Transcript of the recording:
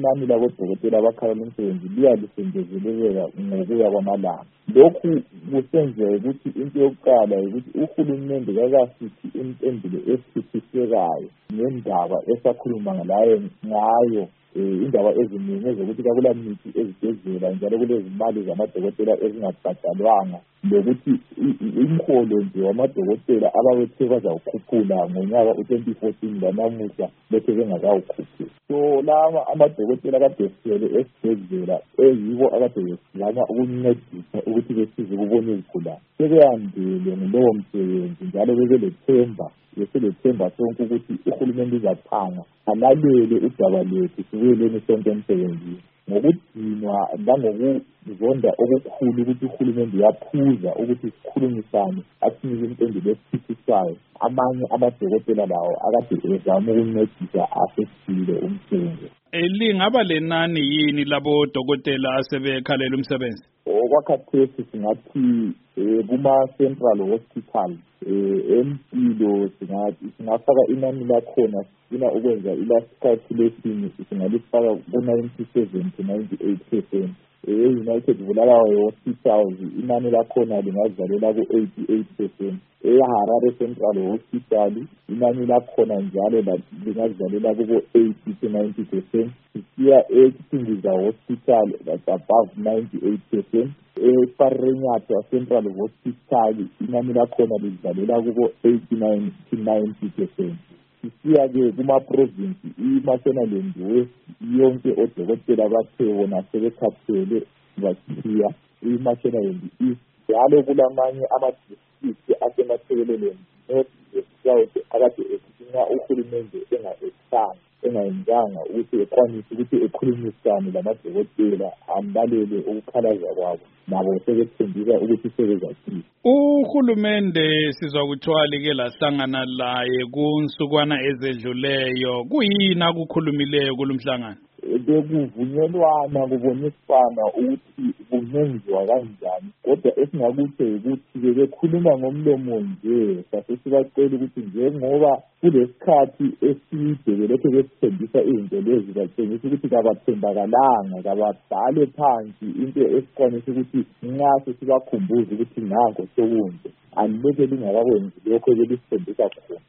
inani labodokotela abakhala umsebenzi liyalisengezeleleka ngokuya kwamalanga. Lokhu kusenzeka ukuthi into yokuqala ukuthi uhulumende kakasithi impendulo esithisekayo ngendaba esakhuluma ngayo indaba eziningi ezokuthi kakula mithi ezibhedlela njalo kulezimali zamadokotela ezingabhadalwanga lokuthi imholo nje wamadokotela ababethe bazawukhuphula ngonyaka u-2014 lanamuhla bethe bengakawukhuphuli. So lama amadokotela kade esele esibhedlela eyibo akade bezama ukuncedisa ukuthi besize ukubona izigulane sebeyandele ngulowo msebenzi njalo bebelethemba beselethemba sonke ukuthi uhulumende uzaphanga alalele udaba lethu sibuyeleni sonke emsebenzini ngokudinwa langokuzonda okukhulu ukuthi uhulumende uyaphuza ukuthi sikhulumisane asinike impendulo esithisayo. Amanye amadokotela lawo akade ezama ukuncedisa asesile umsebenzi. Lingaba lenani yini labo dokotela asebekhalela umsebenzi? Okwakhathesi singathi kuma-central hospital empilo singafaka inani lakhona sifuna ukwenza i-last calculation singalifaka ku-97 to 98%. E-United Bulawayo Hospitals inani lakhona lingazalela ku-88%. E-Harare Central Hospital inani lakhona njalo lingazalela kubo-80 to 90%. Sisiya eKitingiza Hospital that's above 98%. E-Farenyata Central Hospital inani lakhona lizalela kubo-89 to 90%. Sisiya-ke kuma-province i-Mashonaland West yonke odokotela bathe wona sebekhathele bathiya i-Mashonaland East njalo kulamanye ama-district asemathekeleleni North South akade esidinga uhulumende engayenzanga ukuthi ekwanise ukuthi ekhulumisane lamadokotela alalele ukukhalaza kwabo nabo sebethembisa ukuthi sebezasile. Uhulumende sizwa kuthiwa-ke lahlangana laye kunsukwana ezedluleyo kuyini akukhulumileyo kulumhlangano? Bekuvunyelwana kubonisana ukuthi kungenziwa kanjani kodwa esingakutsho ukuthi bekhuluma ngomlomo nje sasesibacela ukuthi njengoba kulesikhathi eside belokhu besithembisa izinto lezi batshengisa ukuthi kabathembakalanga kababhale phansi into esikwanisa ukuthi nxa sesibakhumbuza ukuthi nanko sokunje alilokhu lingakakwenzi lokho belisithembisa khona.